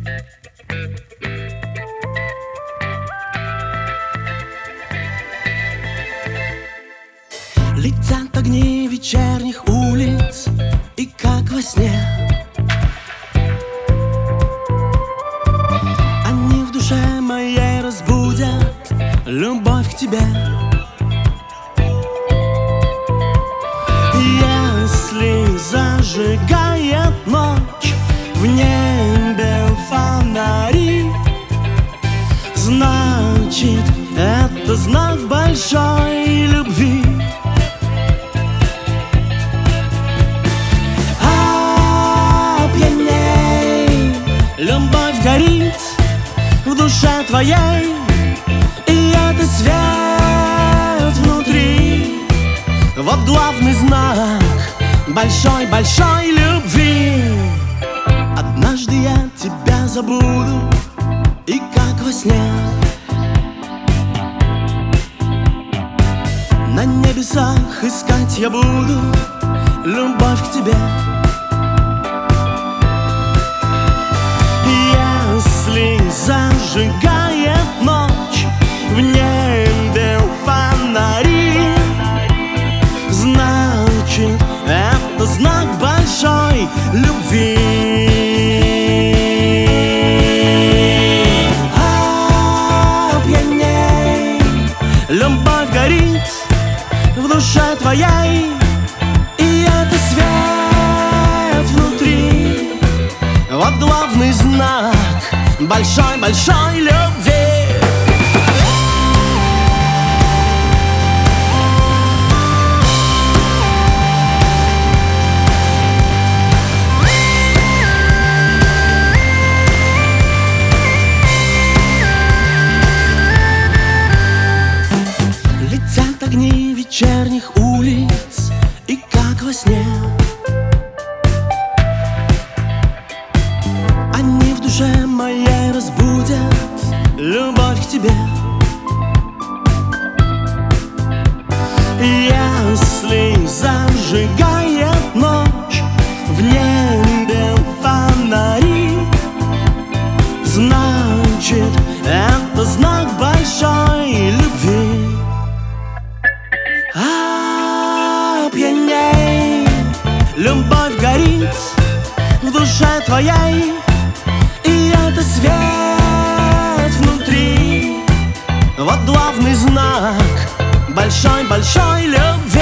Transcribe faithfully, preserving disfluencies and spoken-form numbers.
Летят огни вечерних улиц, и как во сне они в душе моей разбудят любовь к тебе. Если зажигает ночь в небе фонари, значит, это знак большой любви. Опьяней, любовь горит в душе твоей, и это свет внутри. Вот главный знак большой-большой любви. Однажды я тебя забуду, и как во сне на небесах искать я буду любовь к тебе. Если зажигает ночь в небе фонари, значит, это знак большой любви. Опьяней, любовь горит в душе твоей, и это свет внутри. Вот главный знак большой-большой любви. Летят огни вечерних улиц, и как во сне они в душе моей разбудят любовь к тебе. Если зажигает ночь в небе фонари, значит, это знак большой любви. Опьяней, любовь горит в душе твоей, и это свет внутри. Вот главный знак большой-большой любви.